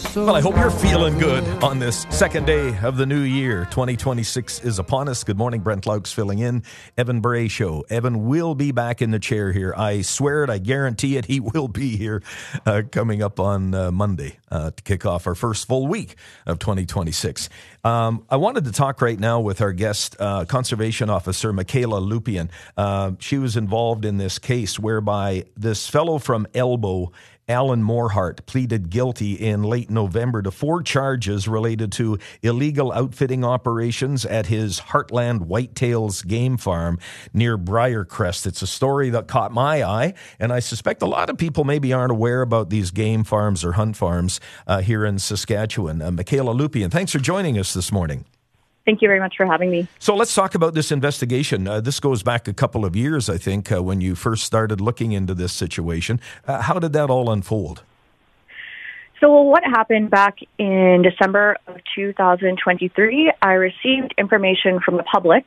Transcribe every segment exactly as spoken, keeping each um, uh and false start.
Well, I hope you're feeling good on this second day of the new year. twenty twenty-six is upon us. Good morning, Brent Laux filling in. Evan Bray Show. Evan will be back in the chair here. I swear it, I guarantee it. He will be here uh, coming up on uh, Monday uh, to kick off our first full week of twenty twenty-six. Um, I wanted to talk right now with our guest, uh, Conservation Officer Michaela Lupien. Uh, she was involved in this case whereby this fellow from Elbow, Alan Morehart, pleaded guilty in late November to four charges related to illegal outfitting operations at his Heartland Whitetails game farm near Briarcrest. It's a story that caught my eye, and I suspect a lot of people maybe aren't aware about these game farms or hunt farms uh, here in Saskatchewan. Uh, Michaela Lupien, thanks for joining us this morning. Thank you very much for having me. So let's talk about this investigation. Uh, this goes back a couple of years, I think, uh, when you first started looking into this situation. Uh, how did that all unfold? So what happened back in December of two thousand twenty-three, I received information from the public,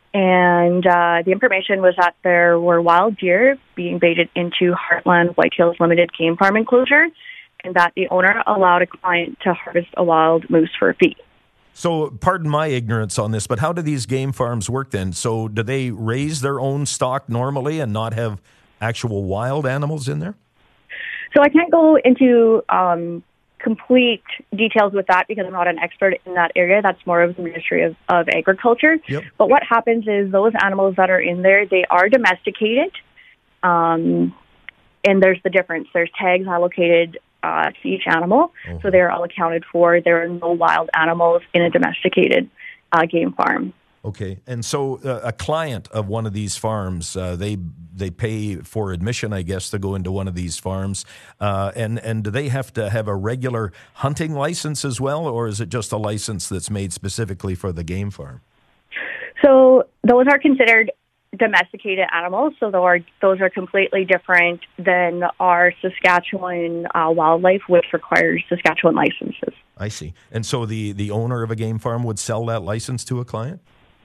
and uh, the information was that there were wild deer being baited into Heartland Whitetails Limited Game Farm enclosure, and that the owner allowed a client to harvest a wild moose for a fee. So, pardon my ignorance on this, but how do these game farms work then? So, do they raise their own stock normally and not have actual wild animals in there? So, I can't go into um, complete details with that because I'm not an expert in that area. That's more of the Ministry of, of Agriculture. Yep. But what happens is those animals that are in there, they are domesticated. Um, and there's the difference. There's tags allocated Uh, to each animal, oh. So they're all accounted for. There are no wild animals in a domesticated uh, game farm. Okay, and so uh, a client of one of these farms, uh, they they pay for admission, I guess, to go into one of these farms, uh, and and do they have to have a regular hunting license as well, or is it just a license that's made specifically for the game farm? So those are considered domesticated animals, so those are, those are completely different than our Saskatchewan uh, wildlife, which requires Saskatchewan licenses. I see. And so the, the owner of a game farm would sell that license to a client?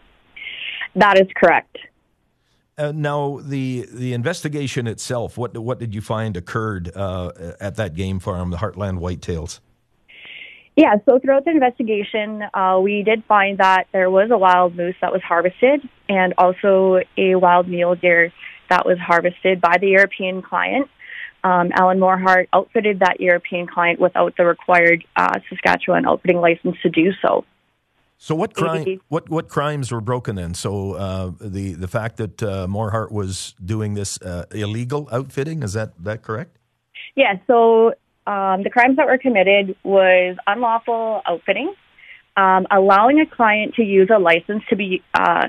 That is correct. Uh, now, the the investigation itself, what what did you find occurred uh, at that game farm, the Heartland Whitetails? Yeah, so throughout the investigation, uh, we did find that there was a wild moose that was harvested and also a wild mule deer that was harvested by the European client. Um, Alan Morehart outfitted that European client without the required uh, Saskatchewan outfitting license to do so. So what crime? What what crimes were broken then? So uh, the the fact that uh, Morehart was doing this uh, illegal outfitting, is that that correct? Yeah. So. Um, the crimes that were committed was unlawful outfitting, um, allowing a client to use a license to be uh,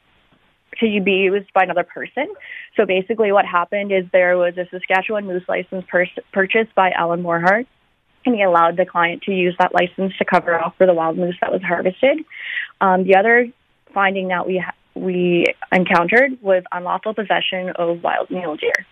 to be used by another person. So basically what happened is there was a Saskatchewan moose license pur- purchased by Alan Morehart, and he allowed the client to use that license to cover off for the wild moose that was harvested. Um, the other finding that we ha- we encountered was unlawful possession of wild mule deer.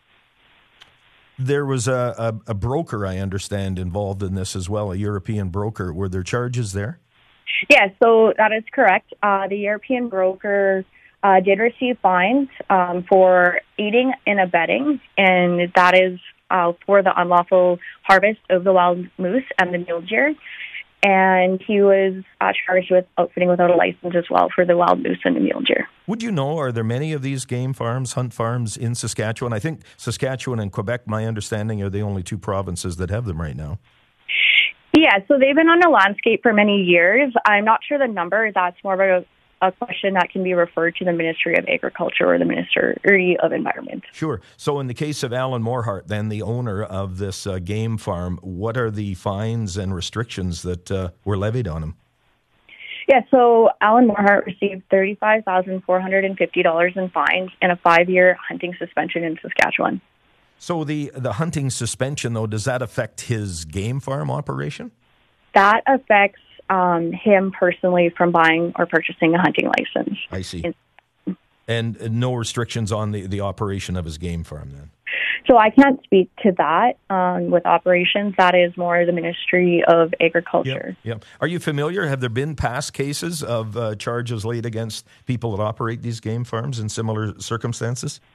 There was a, a, a broker, I understand, involved in this as well, a European broker. Were there charges there? Yeah, so that is correct. Uh, the European broker uh, did receive fines um, for aiding and abetting, and that is uh, for the unlawful harvest of the wild moose and the mule deer. And he was uh, charged with outfitting without a license as well for the wild moose and the mule deer. Would you know, are there many of these game farms, hunt farms in Saskatchewan? I think Saskatchewan and Quebec, my understanding, are the only two provinces that have them right now. Yeah, so they've been on the landscape for many years. I'm not sure the number. That's more of a, a question that can be referred to the Ministry of Agriculture or the Ministry of Environment. Sure. So in the case of Alan Morehart, then the owner of this uh, game farm, what are the fines and restrictions that uh, were levied on him? Yeah, so Alan Morehart received thirty-five thousand four hundred fifty dollars in fines and a five-year hunting suspension in Saskatchewan. So the, the hunting suspension, though, does that affect his game farm operation? That affects um, him personally from buying or purchasing a hunting license. I see. And, and no restrictions on the, the operation of his game farm then? So I can't speak to that um, with operations. That is more the Ministry of Agriculture. Yep, yep. Are you familiar? Have there been past cases of uh, charges laid against people that operate these game farms in similar circumstances?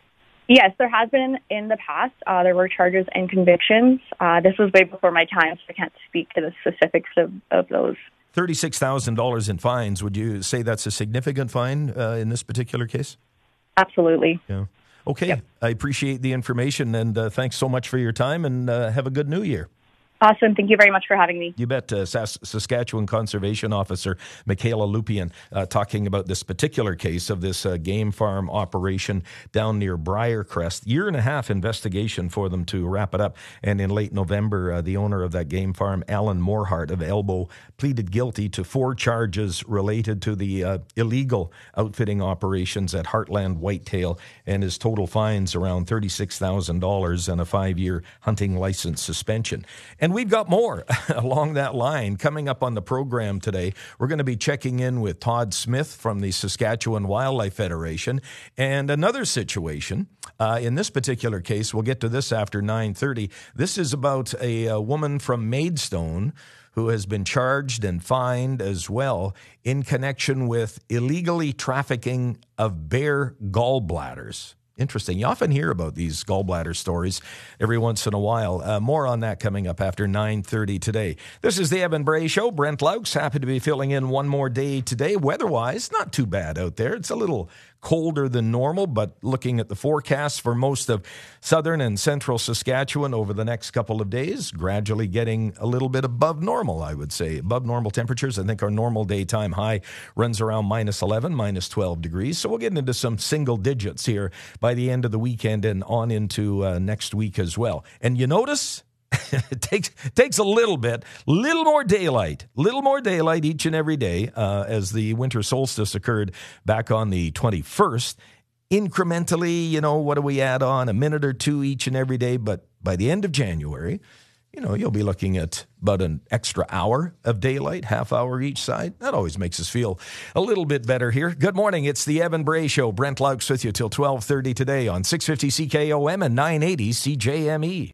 Yes, there has been in the past. Uh, there were charges and convictions. Uh, this was way before my time, so I can't speak to the specifics of, of those. thirty-six thousand dollars in fines. Would you say that's a significant fine uh, in this particular case? Absolutely. Yeah. Okay. Yep. I appreciate the information, and uh, thanks so much for your time, and uh, have a good new year. Awesome. Thank you very much for having me. You bet. Uh, Sas- Saskatchewan Conservation Officer Michaela Lupien uh, talking about this particular case of this uh, game farm operation down near Briarcrest. Year and a half investigation for them to wrap it up. And in late November, uh, the owner of that game farm, Alan Morehart of Elbow, pleaded guilty to four charges related to the uh, illegal outfitting operations at Heartland Whitetail, and his total fines around thirty-six thousand dollars and a five-year hunting license suspension. And we've got more along that line coming up on the program today. We're going to be checking in with Todd Smith from the Saskatchewan Wildlife Federation. And another situation, uh, in this particular case, we'll get to this after nine thirty. This is about a, a woman from Maidstone who has been charged and fined as well in connection with illegally trafficking of bear gallbladders. Interesting. You often hear about these gallbladder stories every once in a while. Uh, more on that coming up after nine thirty today. This is the Evan Bray Show. Brent Laux, happy to be filling in one more day today. Weather-wise, not too bad out there. It's a little colder than normal, but looking at the forecast for most of southern and central Saskatchewan over the next couple of days, gradually getting a little bit above normal, I would say. Above normal temperatures. I think our normal daytime high runs around minus eleven, minus twelve degrees. So we'll get into some single digits here by the end of the weekend and on into uh, next week as well. And you notice it takes takes a little bit, little more daylight, little more daylight each and every day uh, as the winter solstice occurred back on the twenty-first. Incrementally, you know, what do we add on? A minute or two each and every day. But by the end of January, you know, you'll be looking at about an extra hour of daylight, half hour each side. That always makes us feel a little bit better here. Good morning. It's the Evan Bray Show. Brent Laux with you till twelve thirty today on six fifty C K O M and nine eighty C J M E.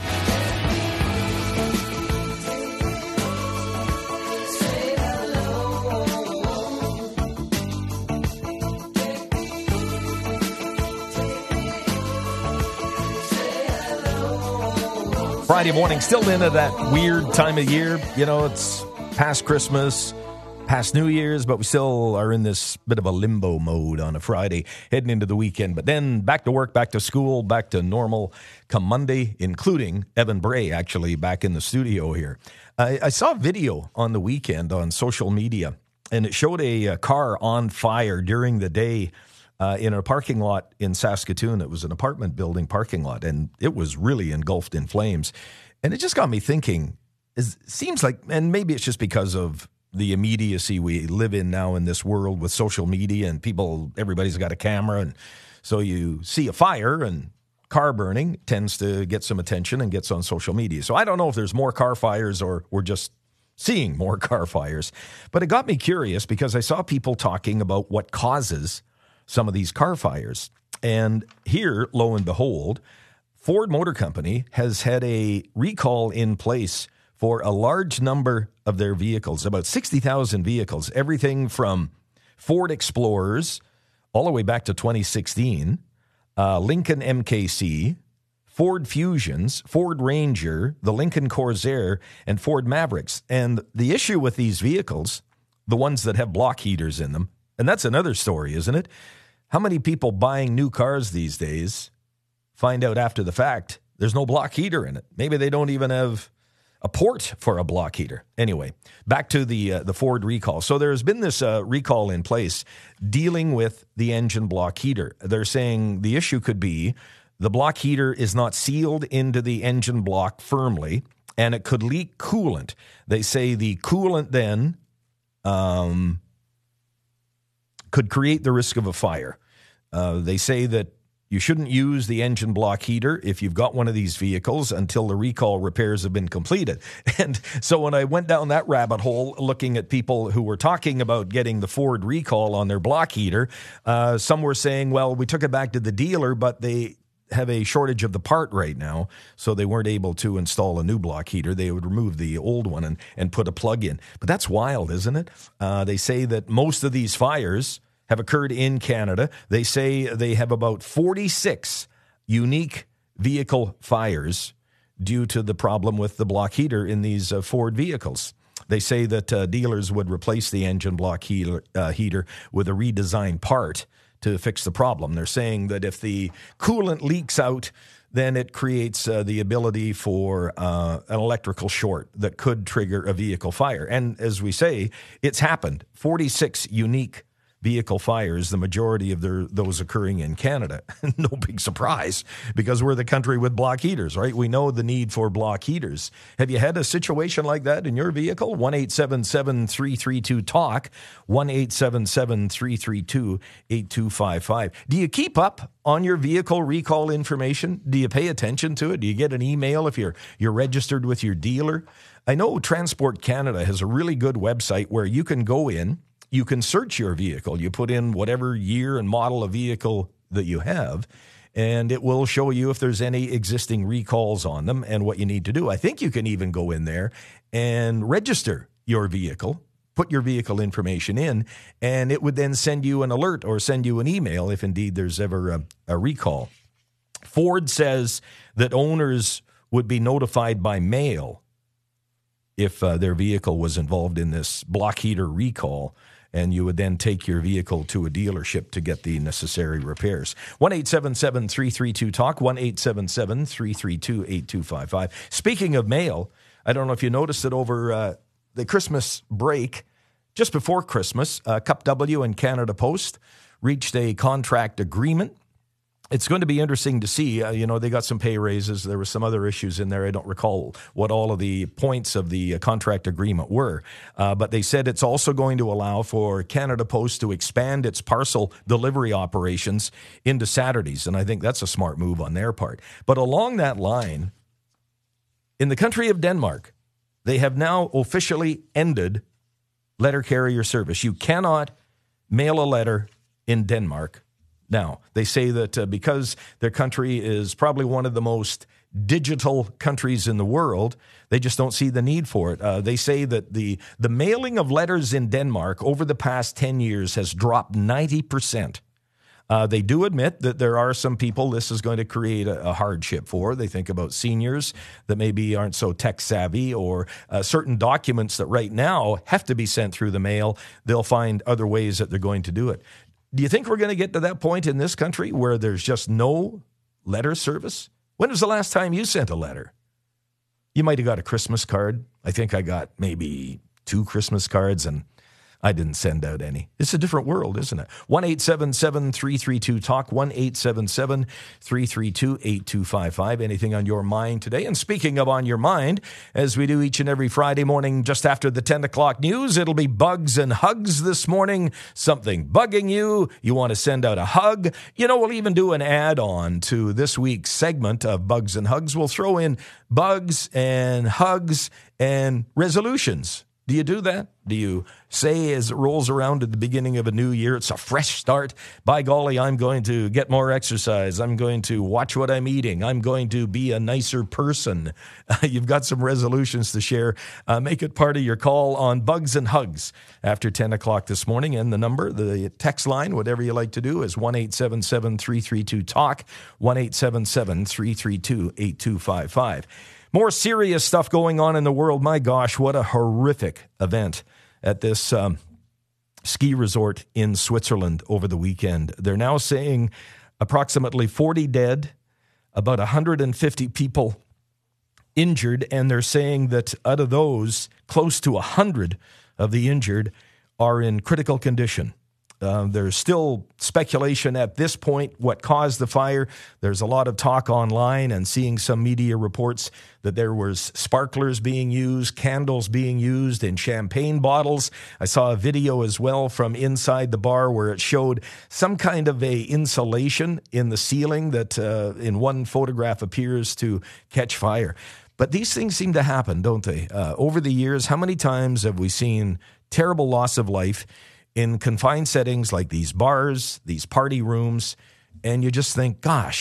Friday morning, still into that weird time of year. You know, it's past Christmas, past New Year's, but we still are in this bit of a limbo mode on a Friday heading into the weekend. But then back to work, back to school, back to normal come Monday, including Evan Bray actually back in the studio here. I, I saw a video on the weekend on social media, and it showed a, a car on fire during the day Uh, in a parking lot in Saskatoon. It was an apartment building parking lot, and it was really engulfed in flames. And it just got me thinking, it seems like, and maybe it's just because of the immediacy we live in now in this world with social media and people, everybody's got a camera. And so you see a fire and car burning tends to get some attention and gets on social media. So I don't know if there's more car fires or we're just seeing more car fires. But it got me curious because I saw people talking about what causes some of these car fires. And here, lo and behold, Ford Motor Company has had a recall in place for a large number of their vehicles, about sixty thousand vehicles, everything from Ford Explorers all the way back to twenty sixteen, uh, Lincoln M K C, Ford Fusions, Ford Ranger, the Lincoln Corsair, and Ford Mavericks. And the issue with these vehicles, the ones that have block heaters in them, and that's another story, isn't it? How many people buying new cars these days find out after the fact there's no block heater in it? Maybe they don't even have a port for a block heater. Anyway, back to the uh, the Ford recall. So there's been this uh, recall in place dealing with the engine block heater. They're saying the issue could be the block heater is not sealed into the engine block firmly, and it could leak coolant. They say the coolant then um, could create the risk of a fire. Uh, they say that you shouldn't use the engine block heater if you've got one of these vehicles until the recall repairs have been completed. And so when I went down that rabbit hole looking at people who were talking about getting the Ford recall on their block heater, uh, some were saying, well, we took it back to the dealer, but they have a shortage of the part right now, so they weren't able to install a new block heater. They would remove the old one and, and put a plug in. But that's wild, isn't it? Uh, they say that most of these fires have occurred in Canada. They say they have about forty-six unique vehicle fires due to the problem with the block heater in these uh, Ford vehicles. They say that uh, dealers would replace the engine block heater, uh, heater with a redesigned part to fix the problem. They're saying that if the coolant leaks out, then it creates uh, the ability for uh, an electrical short that could trigger a vehicle fire. And as we say, it's happened. forty-six unique vehicle fires, the majority of their, those occurring in Canada. No big surprise, because we're the country with block heaters, right? We know the need for block heaters. Have you had a situation like that in your vehicle? one eight seven seven, three three two, talk, one eight seven seven, three three two, eight two five five. Do you keep up on your vehicle recall information? Do you pay attention to it? Do you get an email if you're you're registered with your dealer? I know Transport Canada has a really good website where you can go in. You can search your vehicle. You put in whatever year and model of vehicle that you have, and it will show you if there's any existing recalls on them and what you need to do. I think you can even go in there and register your vehicle, put your vehicle information in, and it would then send you an alert or send you an email if indeed there's ever a, a recall. Ford says that owners would be notified by mail if uh, their vehicle was involved in this block heater recall, and you would then take your vehicle to a dealership to get the necessary repairs. one eight seven seven, three three two, talk, one eight seven seven, three three two, eight two five five. Speaking of mail, I don't know if you noticed that over uh, the Christmas break, just before Christmas, uh, Cup W and Canada Post reached a contract agreement. It's going to be interesting to see. Uh, you know, they got some pay raises. There were some other issues in there. I don't recall what all of the points of the uh, contract agreement were. Uh, but they said it's also going to allow for Canada Post to expand its parcel delivery operations into Saturdays. And I think that's a smart move on their part. But along that line, in the country of Denmark, they have now officially ended letter carrier service. You cannot mail a letter in Denmark. Now, they say that uh, because their country is probably one of the most digital countries in the world, they just don't see the need for it. Uh, they say that the, the mailing of letters in Denmark over the past ten years has dropped ninety percent. Uh, they do admit that there are some people this is going to create a, a hardship for. They think about seniors that maybe aren't so tech savvy, or uh, certain documents that right now have to be sent through the mail. They'll find other ways that they're going to do it. Do you think we're going to get to that point in this country where there's just no letter service? When was the last time you sent a letter? You might have got a Christmas card. I think I got maybe two Christmas cards, and I didn't send out any. It's a different world, isn't it? one eight seven seven, three three two, talk, one eight seven seven, three three two, eight two five five. Anything on your mind today? And speaking of on your mind, as we do each and every Friday morning just after the ten o'clock news, it'll be Bugs and Hugs this morning. Something bugging you. You want to send out a hug. You know, we'll even do an add-on to this week's segment of Bugs and Hugs. We'll throw in bugs and hugs and resolutions. Do you do that? Do you say as it rolls around at the beginning of a new year, it's a fresh start? By golly, I'm going to get more exercise. I'm going to watch what I'm eating. I'm going to be a nicer person. Uh, you've got some resolutions to share. Uh, make it part of your call on Bugs and Hugs after ten o'clock this morning. And the number, the text line, whatever you like to do, is one eight seven seven, three three two, talk, one eight seven seven, three three two, eight two five five. More serious stuff going on in the world. My gosh, what a horrific event at this um, ski resort in Switzerland over the weekend. They're now saying approximately forty dead, about one hundred fifty people injured, and they're saying that out of those, close to one hundred of the injured are in critical condition. Uh, there's still speculation at this point what caused the fire. There's a lot of talk online and seeing some media reports that there was sparklers being used, candles being used in champagne bottles. I saw a video as well from inside the bar where it showed some kind of a insulation in the ceiling that uh, in one photograph appears to catch fire. But these things seem to happen, don't they? Uh, over the years, how many times have we seen terrible loss of life in confined settings like these bars, these party rooms, and you just think, gosh,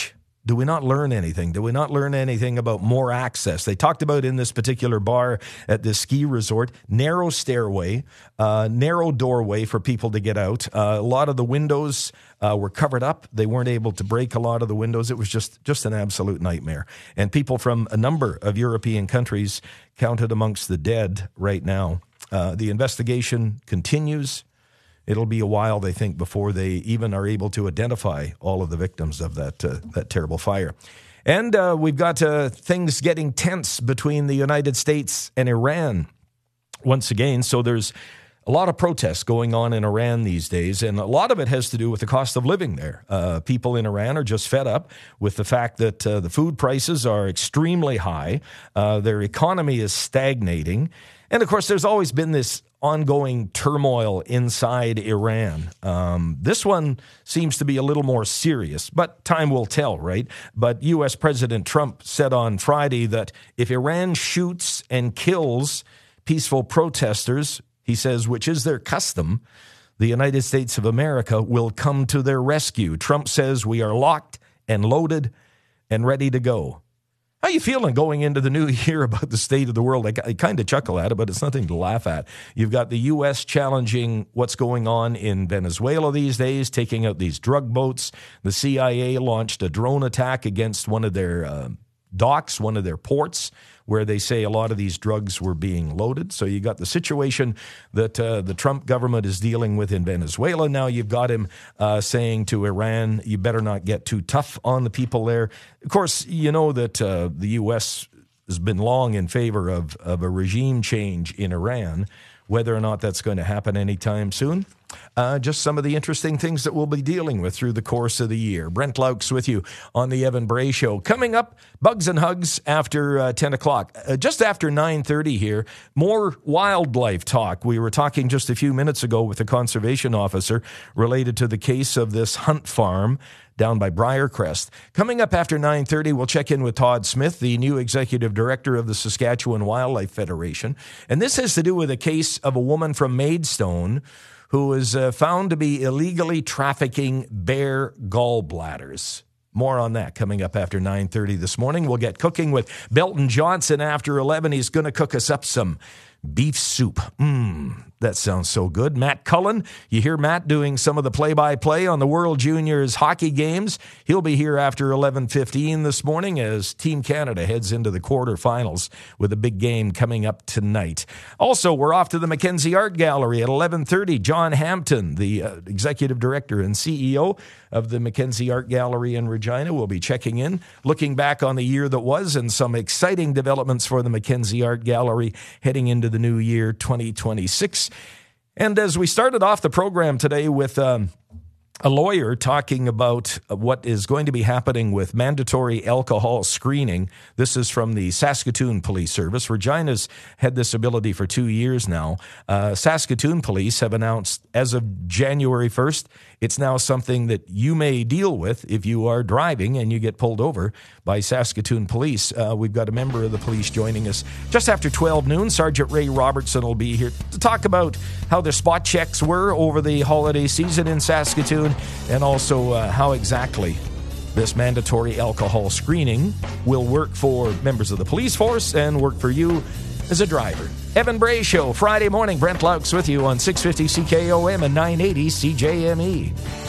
do we not learn anything? Do we not learn anything about more access? They talked about in this particular bar at this ski resort, narrow stairway, uh, narrow doorway for people to get out. Uh, a lot of the windows uh, were covered up. They weren't able to break a lot of the windows. It was just, just an absolute nightmare. And people from a number of European countries counted amongst the dead right now. Uh, the investigation continues. It'll be a while, they think, before they even are able to identify all of the victims of that uh, that terrible fire. And uh, we've got uh, things getting tense between the United States and Iran once again. So there's a lot of protests going on in Iran these days, and a lot of it has to do with the cost of living there. Uh, people in Iran are just fed up with the fact that uh, the food prices are extremely high. Uh, their economy is stagnating. And, of course, there's always been this ongoing turmoil inside Iran. Um, this one seems to be a little more serious, but time will tell, right? But U S President Trump said on Friday that if Iran shoots and kills peaceful protesters, he says, which is their custom, the United States of America will come to their rescue. Trump says we are locked and loaded and ready to go. How you feeling going into the new year about the state of the world? I, I kind of chuckle at it, but it's nothing to laugh at. You've got the U S challenging what's going on in Venezuela these days, taking out these drug boats. The C I A launched a drone attack against one of their uh, docks, one of their ports, where they say a lot of these drugs were being loaded. So you got the situation that uh, the Trump government is dealing with in Venezuela. Now you've got him uh, saying to Iran, you better not get too tough on the people there. Of course, you know that uh, the U S has been long in favor of, of a regime change in Iran. Whether or not that's going to happen anytime soon, uh, just some of the interesting things that we'll be dealing with through the course of the year. Brent Laux with you on the Evan Bray Show. Coming up, Bugs and Hugs after uh, ten o'clock. Uh, just after nine thirty here, more wildlife talk. We were talking just a few minutes ago with a conservation officer related to the case of this hunt farm down by Briarcrest. Coming up after nine thirty, we'll check in with Todd Smith, the new executive director of the Saskatchewan Wildlife Federation. And this has to do with a case of a woman from Maidstone who was uh, found to be illegally trafficking bear gallbladders. More on that coming up after nine thirty this morning. We'll get cooking with Belton Johnson after eleven. He's going to cook us up some beef soup. Mmm, that sounds so good. Matt Cullen, you hear Matt doing some of the play-by-play on the World Juniors hockey games. He'll be here after eleven fifteen this morning as Team Canada heads into the quarterfinals with a big game coming up tonight. Also, we're off to the Mackenzie Art Gallery at eleven thirty. John Hampton, the uh, executive director and C E O of the Mackenzie Art Gallery in Regina, will be checking in, looking back on the year that was and some exciting developments for the Mackenzie Art Gallery heading into the new year twenty twenty-six. And as we started off the program today with um, a lawyer talking about what is going to be happening with mandatory alcohol screening. This is from the Saskatoon Police Service. Regina's had this ability for two years now. Uh, Saskatoon Police have announced as of January first, it's now something that you may deal with if you are driving and you get pulled over by Saskatoon Police. Uh, we've got a member of the police joining us just after twelve noon. Sergeant Ray Robertson will be here to talk about how the spot checks were over the holiday season in Saskatoon and also uh, how exactly this mandatory alcohol screening will work for members of the police force and work for you as a driver. Evan Bray Show, Friday morning. Brent Laux with you on six fifty C K O M and nine eighty C J M E.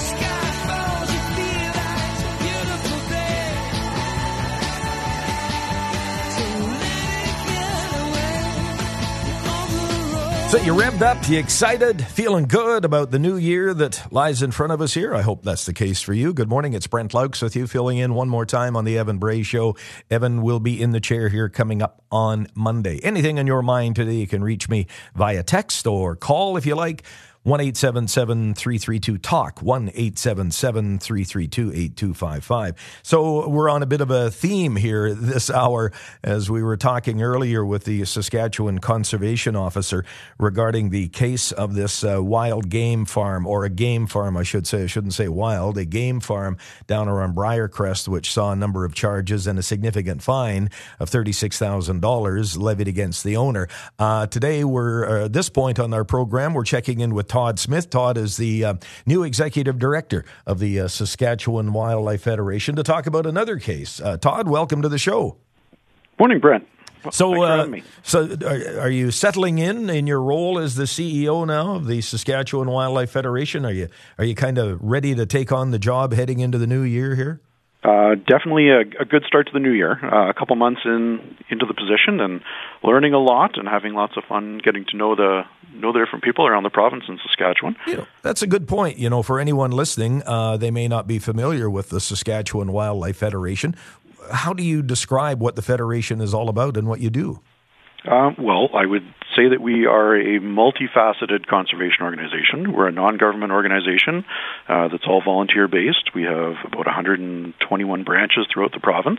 So you revved up, you excited, feeling good about the new year that lies in front of us here? I hope that's the case for you. Good morning, it's Brent Laux with you, filling in one more time on the Evan Bray Show. Evan will be in the chair here coming up on Monday. Anything on your mind today, you can reach me via text or call if you like. one eight seven seven, three three two, talk, one eight seven seven, three three two, eight two five five. So we're on a bit of a theme here this hour as we were talking earlier with the Saskatchewan Conservation Officer regarding the case of this uh, wild game farm, or a game farm, I should say. I shouldn't say wild, a game farm down around Briarcrest, which saw a number of charges and a significant fine of thirty-six thousand dollars levied against the owner. Uh, today, we're uh, at this point on our program, we're checking in with Todd Smith. Todd is the uh, new executive director of the uh, Saskatchewan Wildlife Federation to talk about another case. Uh, Todd, welcome to the show. Morning, Brent. So, uh, so are, are you settling in in your role as the C E O now of the Saskatchewan Wildlife Federation? Are you are you kind of ready to take on the job heading into the new year here? Uh, definitely a, a good start to the new year. Uh, a couple months in into the position and learning a lot and having lots of fun getting to know the know the different people around the province in Saskatchewan. You know, that's a good point. You know, for anyone listening, uh, they may not be familiar with the Saskatchewan Wildlife Federation. How do you describe what the Federation is all about and what you do? Uh, well, I would say that we are a multifaceted conservation organization. We're a non-government organization uh, that's all volunteer-based. We have about one hundred twenty-one branches throughout the province,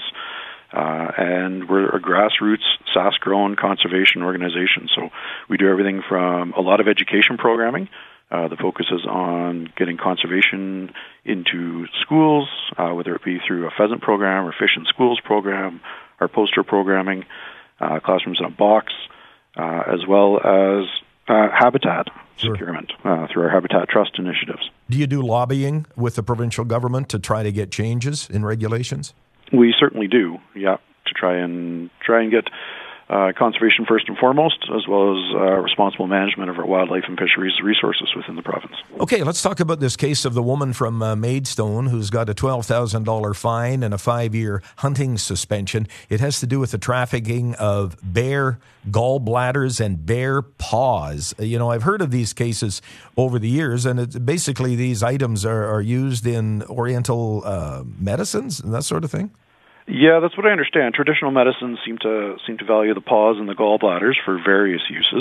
uh, and we're a grassroots, S A S-grown conservation organization. So we do everything from a lot of education programming. Uh, the focus is on getting conservation into schools, uh, whether it be through a pheasant program or fish in schools program, our poster programming, uh, classrooms in a box, uh, as well as uh, habitat sure. securement uh, through our Habitat Trust initiatives. Do you do lobbying with the provincial government to try to get changes in regulations? We certainly do, yeah, to try and try and get Uh, conservation first and foremost, as well as uh, responsible management of our wildlife and fisheries resources within the province. Okay, let's talk about this case of the woman from uh, Maidstone who's got a twelve thousand dollars fine and a five-year hunting suspension. It has to do with the trafficking of bear gallbladders and bear paws. You know, I've heard of these cases over the years, and it's basically these items are, are used in Oriental uh, medicines and that sort of thing. Yeah, that's what I understand. Traditional medicines seem to seem to value the paws and the gallbladders for various uses.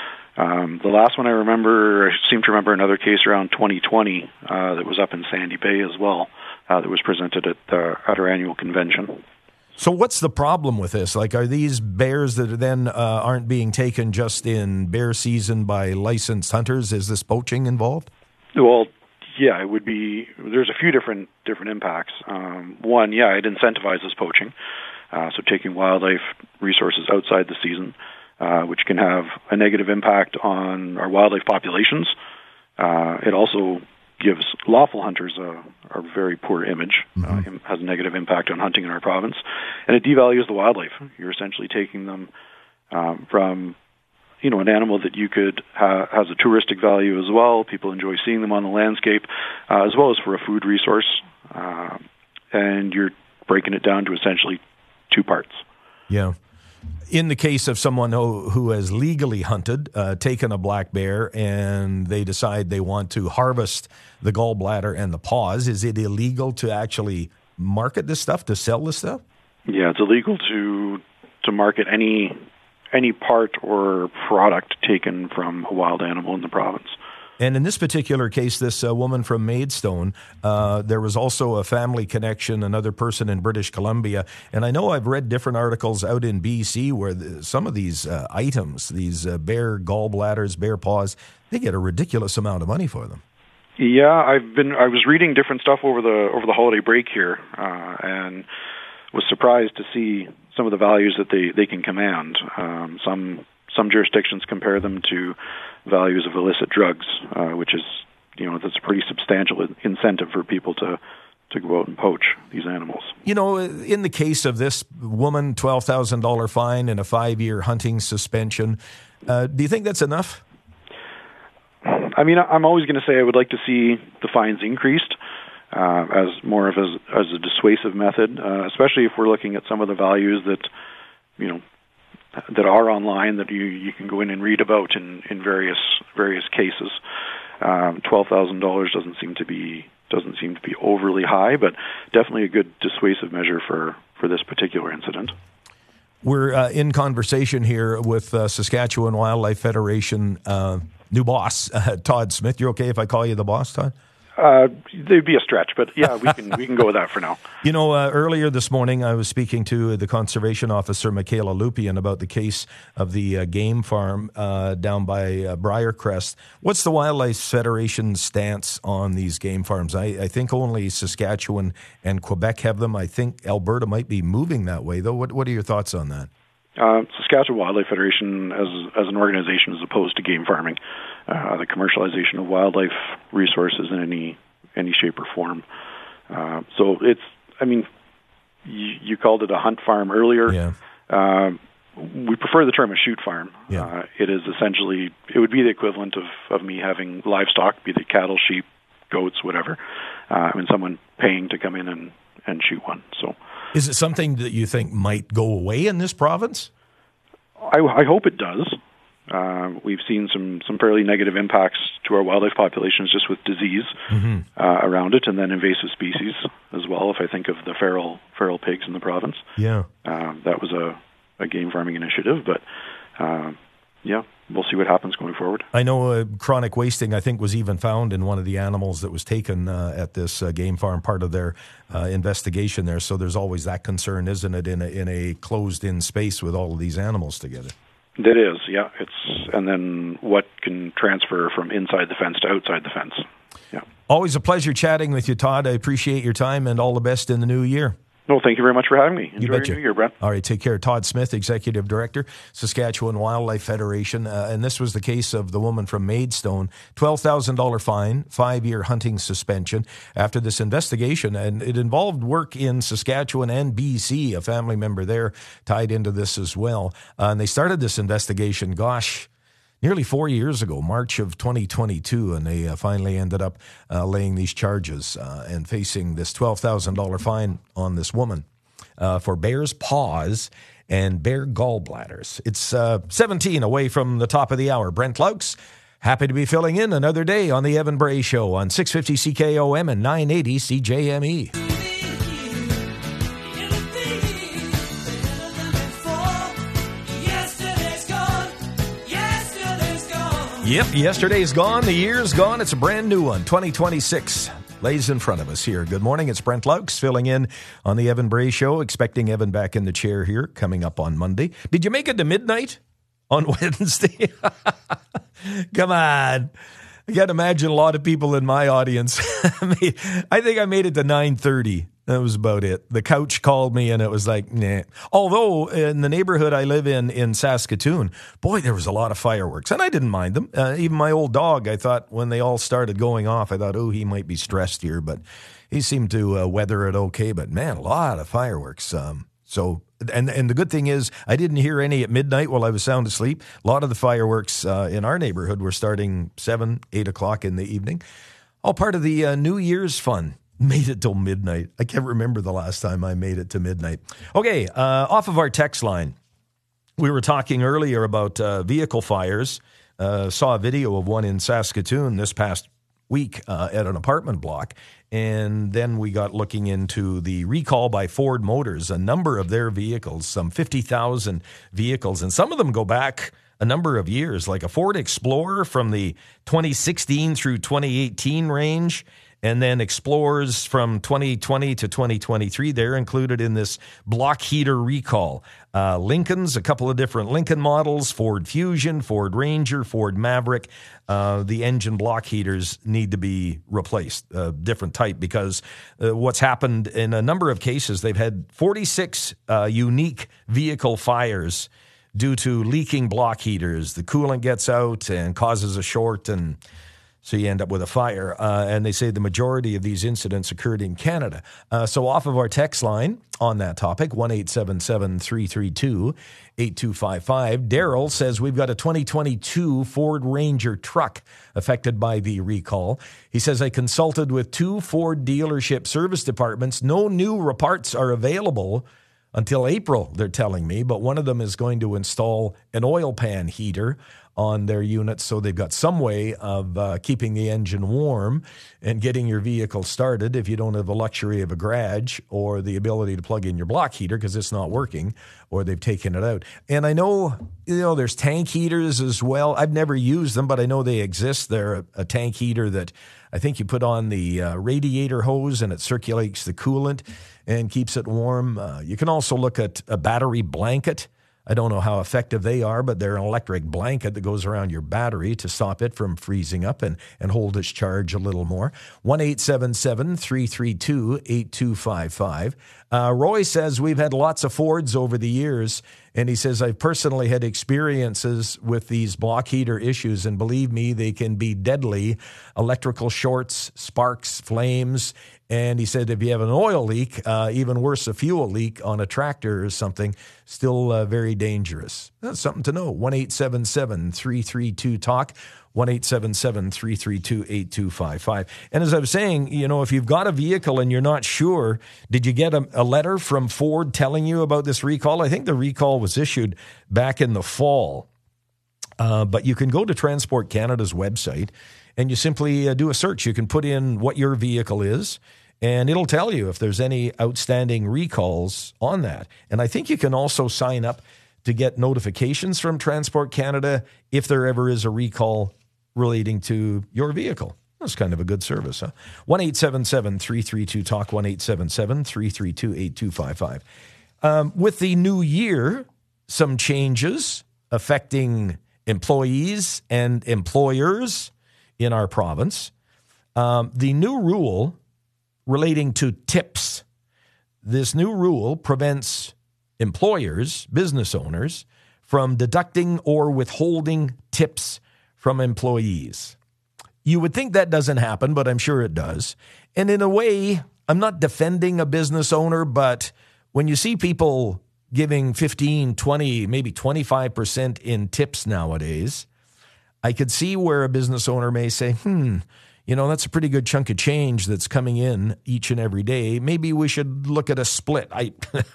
Um, the last one I remember, I seem to remember another case around twenty twenty uh, that was up in Sandy Bay as well, uh, that was presented at uh, at our annual convention. So what's the problem with this? Like, are these bears that then uh, aren't being taken just in bear season by licensed hunters? Is this poaching involved? Well, yeah, it would be. There's a few different different impacts. Um, one, yeah, it incentivizes poaching, uh, so taking wildlife resources outside the season, uh, which can have a negative impact on our wildlife populations. Uh, it also gives lawful hunters a, a very poor image, mm-hmm. uh, has a negative impact on hunting in our province, and it devalues the wildlife. You're essentially taking them um, from you know, an animal that you could ha- has a touristic value as well. People enjoy seeing them on the landscape, uh, as well as for a food resource. Uh, and you're breaking it down to essentially two parts. Yeah. In the case of someone who, who has legally hunted, uh, taken a black bear, and they decide they want to harvest the gallbladder and the paws, is it illegal to actually market this stuff, to sell this stuff? Yeah, it's illegal to to market any any part or product taken from a wild animal in the province. And in this particular case, this uh, woman from Maidstone, uh, there was also a family connection, another person in British Columbia. And I know I've read different articles out in B C where the, some of these uh, items, these uh, bear gallbladders, bear paws, they get a ridiculous amount of money for them. Yeah, I've been. I was reading different stuff over the over the holiday break here, uh, and was surprised to see some of the values that they, they can command. Um, some some jurisdictions compare them to values of illicit drugs, uh, which is, you know, that's a pretty substantial incentive for people to, to go out and poach these animals. You know, in the case of this woman, twelve thousand dollars fine and a five-year hunting suspension, uh, do you think that's enough? I mean, I'm always going to say I would like to see the fines increased. Uh, as more of as, as a dissuasive method, uh, especially if we're looking at some of the values that, you know, that are online that you, you can go in and read about in, in various various cases. Um, Twelve thousand dollars doesn't seem to be doesn't seem to be overly high, but definitely a good dissuasive measure for, for this particular incident. We're uh, in conversation here with uh, Saskatchewan Wildlife Federation uh, new boss, uh, Todd Smith. You're okay if I call you the boss, Todd? Uh, there'd be a stretch, but yeah, we can we can go with that for now. You know, uh, earlier this morning, I was speaking to the conservation officer, Michaela Lupien, about the case of the uh, game farm uh, down by uh, Briarcrest. What's the Wildlife Federation's stance on these game farms? I, I think only Saskatchewan and Quebec have them. I think Alberta might be moving that way, though. What What are your thoughts on that? Uh, Saskatchewan Wildlife Federation, as as an organization, is opposed to game farming, uh, the commercialization of wildlife resources in any any shape or form. Uh, so it's, I mean, you, you called it a hunt farm earlier. Yeah. Uh, we prefer the term a shoot farm. Yeah. Uh, it is essentially, it would be the equivalent of, of me having livestock, be they cattle, sheep, goats, whatever, uh, and someone paying to come in and, and shoot one. So, is it something that you think might go away in this province? I, I hope it does. Uh, we've seen some, some fairly negative impacts to our wildlife populations just with disease mm-hmm. uh, around it, and then invasive species as well. If I think of the feral feral pigs in the province, yeah, uh, that was a, a game farming initiative. But uh, yeah, we'll see what happens going forward. I know uh, chronic wasting, I think, was even found in one of the animals that was taken uh, at this uh, game farm, part of their uh, investigation there. So there's always that concern, isn't it, in a, in a closed-in space with all of these animals together? It is, yeah. It's and then what can transfer from inside the fence to outside the fence. Yeah. Always a pleasure chatting with you, Todd. I appreciate your time, and all the best in the new year. No, thank you very much for having me. Enjoy you betcha. your new year, Brent. All right, take care. Todd Smith, Executive Director, Saskatchewan Wildlife Federation. Uh, and this was the case of the woman from Maidstone. twelve thousand dollars fine, five-year hunting suspension after this investigation. And it involved work in Saskatchewan and B C, a family member there tied into this as well. Uh, and they started this investigation, gosh, nearly four years ago, March of twenty twenty-two, and they uh, finally ended up uh, laying these charges uh, and facing this twelve thousand dollars fine on this woman uh, for bear's paws and bear gallbladders. It's uh, seventeen away from the top of the hour. Brent Laux, happy to be filling in another day on the Evan Bray Show on six fifty C K O M and nine eighty C J M E. Yep, yesterday's gone, the year's gone, it's a brand new one. twenty twenty-six lays in front of us here. Good morning, it's Brent Laux filling in on the Evan Bray Show, expecting Evan back in the chair here coming up on Monday. Did you make it to midnight on Wednesday? Come on. I can't imagine a lot of people in my audience. I think I made it to nine thirty. That was about it. The couch called me and it was like, nah. Although in the neighborhood I live in, in Saskatoon, boy, there was a lot of fireworks and I didn't mind them. Uh, even my old dog, I thought when they all started going off, I thought, oh, he might be stressed here, but he seemed to uh, weather it okay. But man, a lot of fireworks. Um, so, and, and the good thing is I didn't hear any at midnight while I was sound asleep. A lot of the fireworks uh, in our neighborhood were starting seven, eight o'clock in the evening. All part of the uh, New Year's fun. Made it till midnight. I can't remember the last time I made it to midnight. Okay, uh, off of our text line, we were talking earlier about uh, vehicle fires. Uh, saw a video of one in Saskatoon this past week uh, at an apartment block. And then we got looking into the recall by Ford Motors, a number of their vehicles, some fifty thousand vehicles. And some of them go back a number of years, like a Ford Explorer from the twenty sixteen through twenty eighteen range. And then Explorers from twenty twenty to twenty twenty-three, they're included in this block heater recall. Uh, Lincolns, a couple of different Lincoln models, Ford Fusion, Ford Ranger, Ford Maverick. Uh, the engine block heaters need to be replaced, a different type, because uh, what's happened in a number of cases, they've had forty-six uh, unique vehicle fires due to leaking block heaters. The coolant gets out and causes a short, and so you end up with a fire. Uh, and they say the majority of these incidents occurred in Canada. Uh, so off of our text line on that topic, one eight seven seven, three three two, eight two five five, Daryl says we've got a twenty twenty-two Ford Ranger truck affected by the recall. He says, I consulted with two Ford dealership service departments. No new parts are available until April, they're telling me, but one of them is going to install an oil pan heater on their units, so they've got some way of uh, keeping the engine warm and getting your vehicle started if you don't have the luxury of a garage or the ability to plug in your block heater because it's not working or they've taken it out. And I know, you know, there's tank heaters as well. I've never used them, but I know they exist. They're a, a tank heater that I think you put on the uh, radiator hose and it circulates the coolant and keeps it warm. Uh, you can also look at a battery blanket. I don't know how effective they are, but they're an electric blanket that goes around your battery to stop it from freezing up and, and hold its charge a little more. one eight seven seven, three three two, eight two five five. Uh, Roy says, we've had lots of Fords over the years, and he says, I've personally had experiences with these block heater issues, and believe me, they can be deadly. Electrical shorts, sparks, flames. And he said if you have an oil leak, uh, even worse, a fuel leak on a tractor or something, still uh, very dangerous. That's something to know. one eight seven seven, three three two, talk, one eight seven seven, three three two, eight two five five. And as I was saying, you know, if you've got a vehicle and you're not sure, did you get a, a letter from Ford telling you about this recall? I think the recall was issued back in the fall. Uh, but you can go to Transport Canada's website and you simply uh, do a search. You can put in what your vehicle is, and it'll tell you if there's any outstanding recalls on that. And I think you can also sign up to get notifications from Transport Canada if there ever is a recall relating to your vehicle. That's kind of a good service, huh? one eight seven seven, three three two, talk, one eight seven seven, three three two, eight two five five. Um, with the new year, some changes affecting employees and employers in our province. Um, the new rule relating to tips. This new rule prevents employers, business owners, from deducting or withholding tips from employees. You would think that doesn't happen, but I'm sure it does. And in a way, I'm not defending a business owner, but when you see people giving fifteen, twenty, maybe twenty-five percent in tips nowadays, I could see where a business owner may say, hmm, you know, that's a pretty good chunk of change that's coming in each and every day. Maybe we should look at a split. I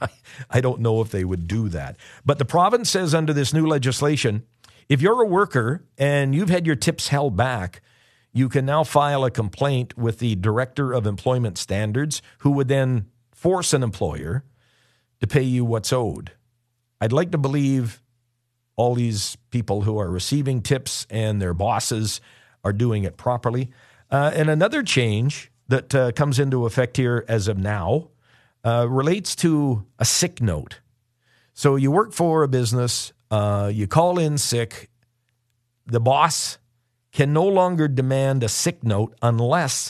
I don't know if they would do that. But the province says under this new legislation, if you're a worker and you've had your tips held back, you can now file a complaint with the Director of Employment Standards, who would then force an employer to pay you what's owed. I'd like to believe all these people who are receiving tips and their bosses are doing it properly. Uh, and another change that uh, comes into effect here as of now uh, relates to a sick note. So you work for a business, uh, you call in sick, the boss can no longer demand a sick note unless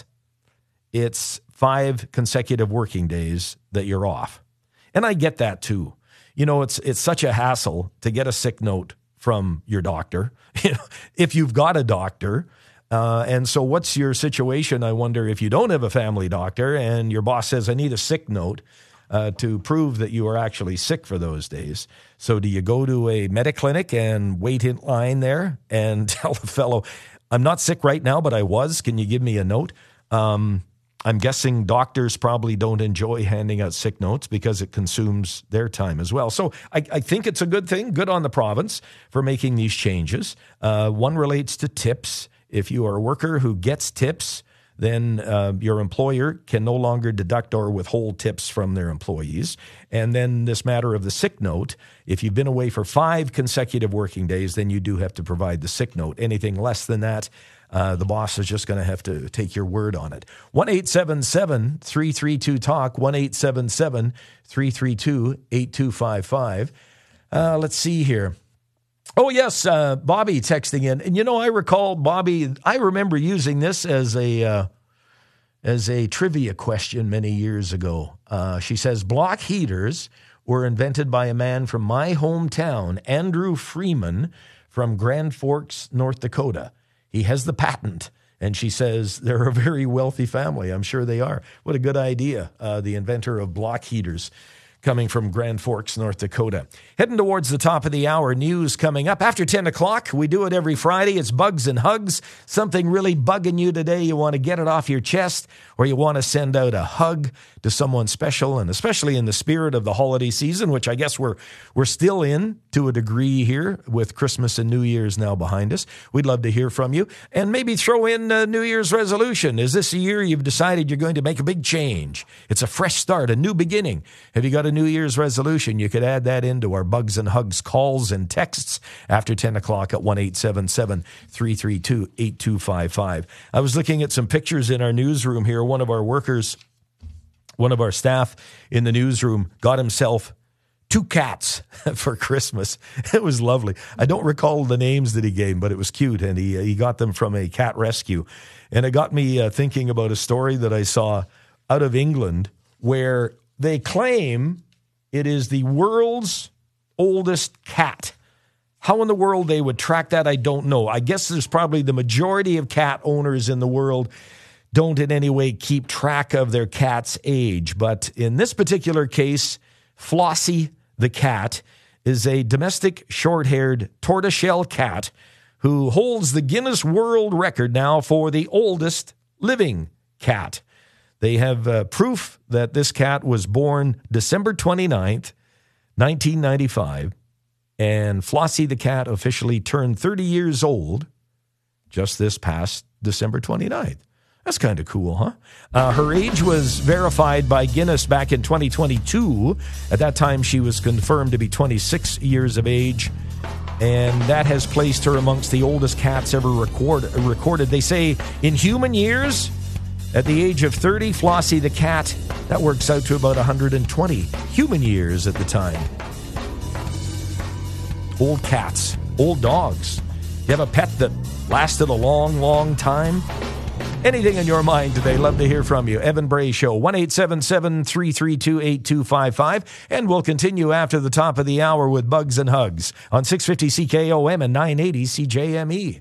it's five consecutive working days that you're off. And I get that too. You know, it's it's such a hassle to get a sick note from your doctor, you know, if you've got a doctor. Uh, and so what's your situation? I wonder if you don't have a family doctor and your boss says, I need a sick note uh, to prove that you are actually sick for those days. So do you go to a Mediclinic and wait in line there and tell the fellow, I'm not sick right now, but I was. Can you give me a note? Um, I'm guessing doctors probably don't enjoy handing out sick notes because it consumes their time as well. So I, I think it's a good thing, good on the province for making these changes. Uh, one relates to tips. If you are a worker who gets tips, then uh, your employer can no longer deduct or withhold tips from their employees. And then this matter of the sick note, if you've been away for five consecutive working days, then you do have to provide the sick note. Anything less than that, uh, the boss is just going to have to take your word on it. one eight seven seven, three three two, talk, one eight seven seven, three three two, eight two five five. Uh, let's see here. Oh, yes, uh, Bobby texting in. And, you know, I recall, Bobby, I remember using this as a uh, as a trivia question many years ago. Uh, she says, block heaters were invented by a man from my hometown, Andrew Freeman from Grand Forks, North Dakota. He has the patent. And she says they're a very wealthy family. I'm sure they are. What a good idea, uh, the inventor of block heaters, coming from Grand Forks, North Dakota. Heading towards the top of the hour, news coming up. After ten o'clock, we do it every Friday. It's Bugs and Hugs. Something really bugging you today. You want to get it off your chest, or you want to send out a hug to someone special, and especially in the spirit of the holiday season, which I guess we're we're still in to a degree here with Christmas and New Year's now behind us. We'd love to hear from you. And maybe throw in a New Year's resolution. Is this a year you've decided you're going to make a big change? It's a fresh start, a new beginning. Have you got a New Year's resolution? You could add that into our Bugs and Hugs calls and texts after ten o'clock at one eight seven seven, three three two, eight two five five. I was looking at some pictures in our newsroom here. One of our workers, one of our staff in the newsroom got himself two cats for Christmas. It was lovely. I don't recall the names that he gave, but it was cute, and he he got them from a cat rescue. And it got me uh, thinking about a story that I saw out of England where they claim it is the world's oldest cat. How in the world they would track that, I don't know. I guess there's probably the majority of cat owners in the world don't in any way keep track of their cat's age. But in this particular case, Flossie the cat is a domestic short-haired tortoiseshell cat who holds the Guinness World Record now for the oldest living cat. They have uh, proof that this cat was born December twenty-ninth, nineteen ninety-five, and Flossie the cat officially turned thirty years old just this past December twenty-ninth. That's kind of cool, huh? Uh, her age was verified by Guinness back in twenty twenty-two. At that time, she was confirmed to be twenty-six years of age, and that has placed her amongst the oldest cats ever record, recorded. They say in human years, at the age of thirty, Flossie the cat, that works out to about one hundred twenty human years at the time. Old cats, old dogs. You have a pet that lasted a long, long time? Anything in your mind today, love to hear from you. Evan Bray Show, one eight seven seven, three three two, eight two five five. And we'll continue after the top of the hour with Bugs and Hugs on six fifty C K O M and nine eighty C J M E.